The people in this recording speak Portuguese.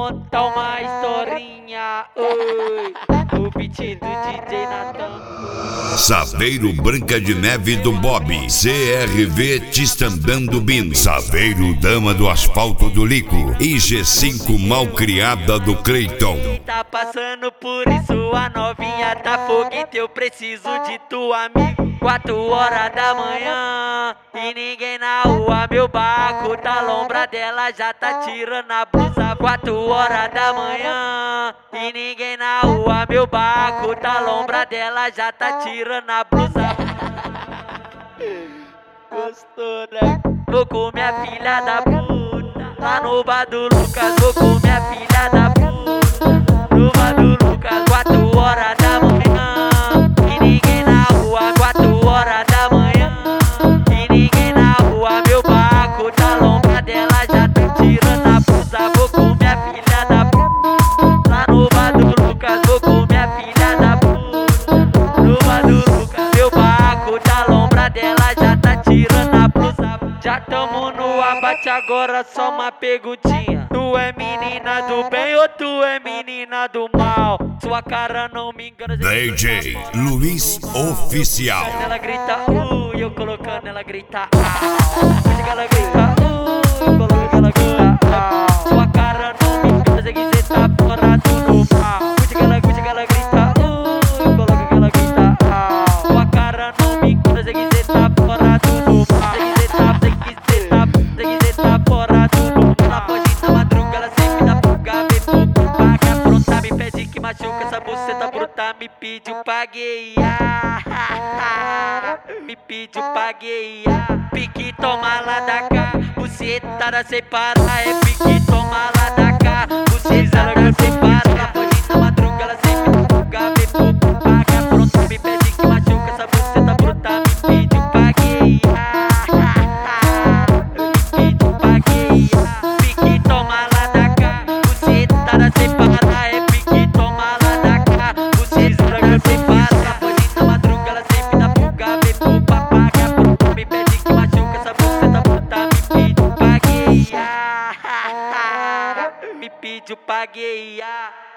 contar uma historinha, oi, no beat do DJ Natan. Saveiro Branca de Neve do Bob, CRV Tistandando Bin, Saveiro Dama do Asfalto do Lico e G5 Malcriada do Cleiton. Tá passando por isso, a novinha tá foguete, eu preciso de tu, amigo. 4 horas da manhã e ninguém na rua, meu barco tá lombra dela, já tá tirando a blusa. 4 horas da manhã e ninguém na rua, meu barco tá lombra dela, já tá tirando a blusa. Gostou, né? Vou com minha filha da puta lá no bar do Lucas, vou com minha filha da puta no bar do Lucas. 4 horas da manhã e ninguém na rua, 4 horas da manhã e ninguém na rua, meu barco tá lombra dela, já tá tirando a blusa. Vou com minha filha da puta lá no bar do Lucas, vou com minha filha da puta no bar do Lucas, meu barco tá lombra dela, já tá tirando a blusa. Já tamo no abate, agora só uma perguntinha: tu é menina do bem ou tu é menina do mal? Sua cara não me engana. DJ Luiz Oficial. Ela grita e eu colocando ela grita Puxa que ela grita eu colocando ela grita sua cara não me engana, sei que cê tá fora do normal. Puxa que ela grita eu colocando ela grita sua cara não me engana, sei que cê tá fora do normal. Sei que cê tá fora do normal. Na foge na madruga, ela sempre dá fuga, vem pouco paga pronta, me pede que machuca essa buceta bruta, me pediu pagueia, me pediu pagueia. Pique toma lá da cá, bucetada sem parar, é pique toma lá da cá, bucetada sem parar. Na foge na madruga, ela sempre dá fuga, vem pouco paga pronta, me pede que machuca essa buceta bruta, me pediu pagueia. Pique toma lá da cá, bucetada sem parar, é pique toma lá da cá, bucetada sem parar. Pode na madruga, ela sempre dá fuga, vem pro papaga pronto, me pede que machuca essa buceta bruta, me pediu pagueia, me pediu pagueia.